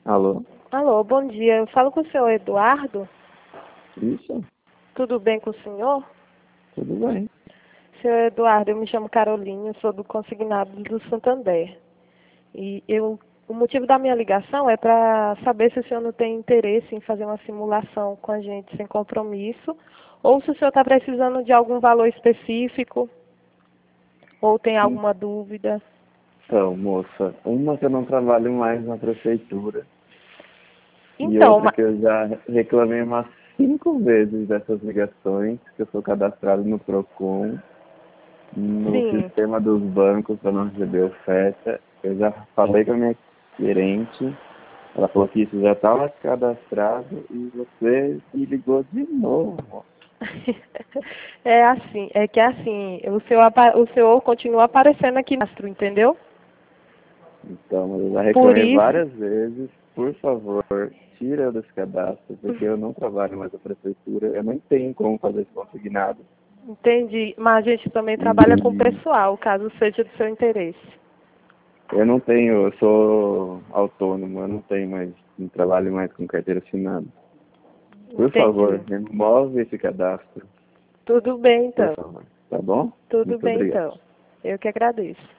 Alô? Alô, bom dia. Eu falo com o senhor Eduardo. Isso? Tudo bem com o senhor? Tudo bem. Senhor Eduardo, eu me chamo Carolinha, sou do Consignado do Santander. O motivo da minha ligação é para saber se o senhor não tem interesse em fazer uma simulação com a gente sem compromisso, ou se o senhor está precisando de algum valor específico, ou tem alguma dúvida. Então, moça, uma que eu não trabalho mais na prefeitura e Então, outra que eu já reclamei umas 5 vezes dessas ligações, que eu sou cadastrado no Procon, no sim, sistema dos bancos para não receber oferta. Eu já falei com a minha gerente, ela falou que isso já estava cadastrado e você me ligou de novo. o senhor continua aparecendo aqui no rastro, entendeu? Então, eu já Por reclamei isso, várias vezes, por favor, tira eu desse cadastro, porque eu não trabalho mais na prefeitura, eu nem tenho como fazer isso consignado. entendi. Mas a gente também trabalha com E pessoal, caso seja do seu interesse. eu não tenho, eu sou autônomo, eu não tenho mais, não trabalho mais com carteira assinada. Por favor, Entendi. remove esse cadastro, Tudo bem, por então. favor. Tá bom? Tudo Muito bem, obrigado. então. Eu que agradeço.